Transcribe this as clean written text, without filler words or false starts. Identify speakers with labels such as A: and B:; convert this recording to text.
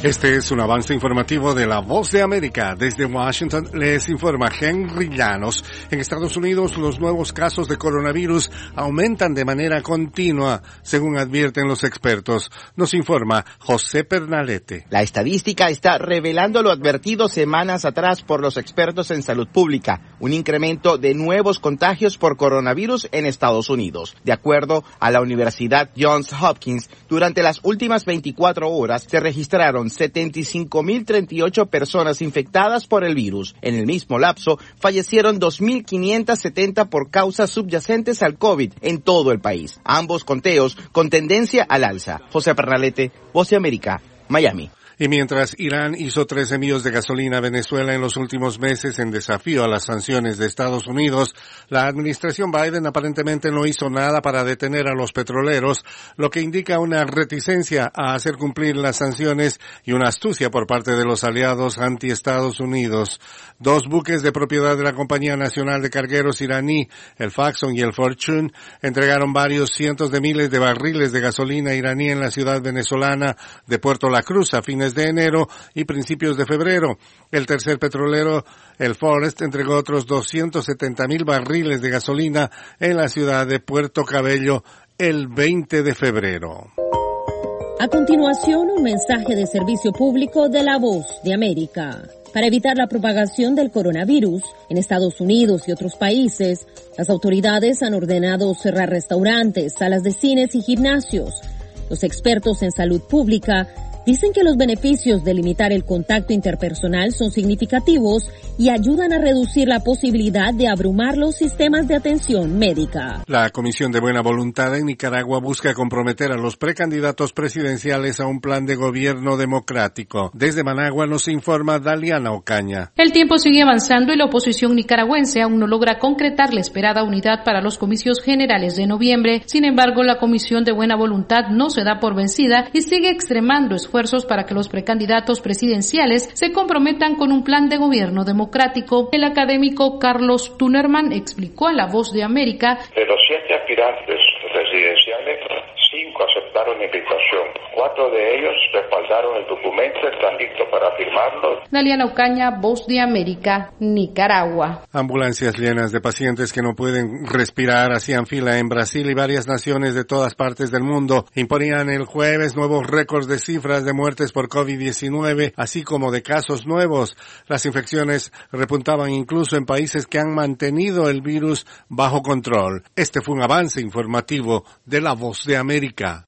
A: Este es un avance informativo de La Voz de América. Desde Washington les informa Henry Llanos. En Estados Unidos, los nuevos casos de coronavirus aumentan de manera continua, según advierten los expertos. Nos informa José Pernalete.
B: La estadística está revelando lo advertido semanas atrás por los expertos en salud pública, un incremento de nuevos contagios por coronavirus en Estados Unidos. De acuerdo a la Universidad Johns Hopkins, durante las últimas 24 horas se registraron 75.038 personas infectadas por el virus. En el mismo lapso, fallecieron 2.570 por causas subyacentes al COVID en todo el país. Ambos conteos con tendencia al alza. José Pernalete, Voz de América, Miami.
A: Y mientras Irán hizo 3 envíos de gasolina a Venezuela en los últimos meses en desafío a las sanciones de Estados Unidos, la administración Biden aparentemente no hizo nada para detener a los petroleros, lo que indica una reticencia a hacer cumplir las sanciones y una astucia por parte de los aliados anti-Estados Unidos. 2 buques de propiedad de la Compañía Nacional de Cargueros iraní, el Faxon y el Fortune, entregaron varios cientos de miles de barriles de gasolina iraní en la ciudad venezolana de Puerto La Cruz a fines de enero y principios de febrero. El tercer petrolero, el Forest, entregó otros 270,000 barriles de gasolina en la ciudad de Puerto Cabello el 20 de febrero.
C: A continuación, un mensaje de servicio público de La Voz de América. Para evitar la propagación del coronavirus en Estados Unidos y otros países, las autoridades han ordenado cerrar restaurantes, salas de cines y gimnasios. Los expertos en salud pública dicen que los beneficios de limitar el contacto interpersonal son significativos y ayudan a reducir la posibilidad de abrumar los sistemas de atención médica.
A: La Comisión de Buena Voluntad en Nicaragua busca comprometer a los precandidatos presidenciales a un plan de gobierno democrático. Desde Managua nos informa Daliana Ocaña.
D: El tiempo sigue avanzando y la oposición nicaragüense aún no logra concretar la esperada unidad para los comicios generales de noviembre. Sin embargo, la Comisión de Buena Voluntad no se da por vencida y sigue extremando esfuerzos para que los precandidatos presidenciales se comprometan con un plan de gobierno democrático. El académico Carlos Tunerman explicó a La Voz de América:
E: de los 7 aspirantes presidenciales, 5 aceptaron la invitación, 4 de ellos respaldaron el documento, están listos para firmarlo.
D: Daliana Ocaña, Voz de América, Nicaragua.
A: Ambulancias llenas de pacientes que no pueden respirar hacían fila en Brasil y varias naciones de todas partes del mundo. Imponían el jueves nuevos récords de cifras de muertes por COVID-19, así como de casos nuevos. Las infecciones repuntaban incluso en países que han mantenido el virus bajo control. Este fue un avance informativo de La Voz de América.